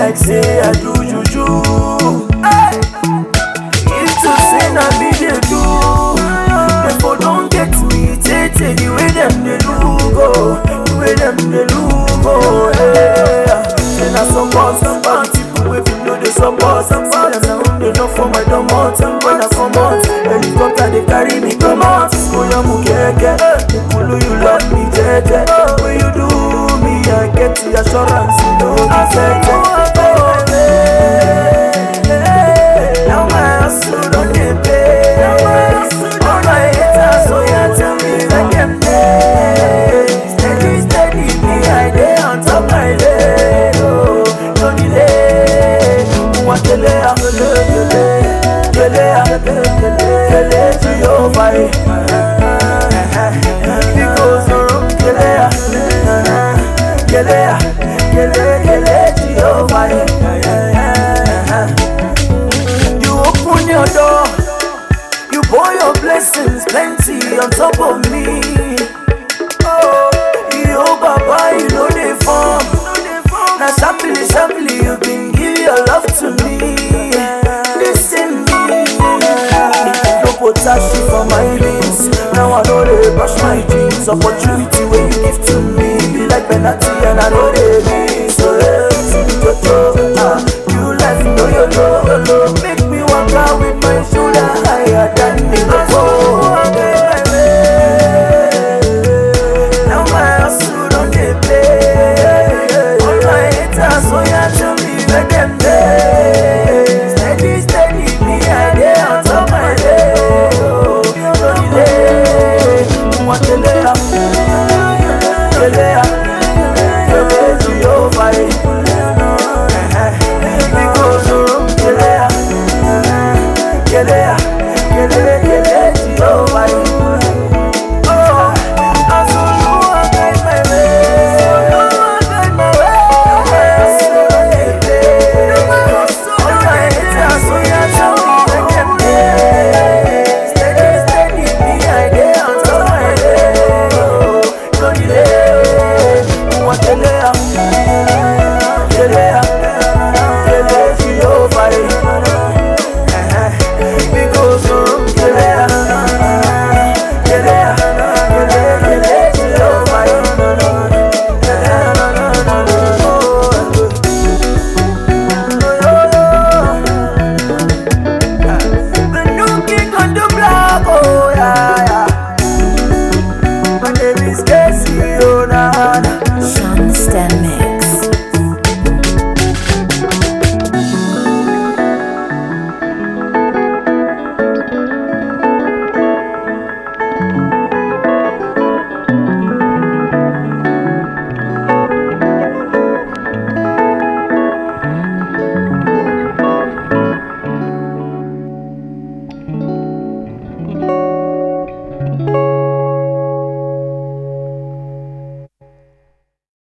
like say I do juju. Hey. If to say na me dey do, therefore don't get me take the way them dey look, oh, the way them dey look, oh, yeah. Then I support somebody, people wey know they support somebody. Them now they know for my domot, and when I come out, helicopter they carry me come out. Oh yeah, mukeke, people you love me, jeje. When you do me, I get the assurance, you know I said, now my hustle don't get paid. All my haters, so yeah, tell me like them day. Steady, steady, me I dey on top my day. Oh, no delay. Mwatelea, kelea, Jehovah. Because kelea, Jehovah. You open your door, you pour your blessings plenty on top of me. Oh, you Baba, you know they form. Now sharply, you been give your love to me. Listen me, no potassium for my veins. Now I know they brush my dreams. Opportunity when you give to me, be like penalty and I know they be.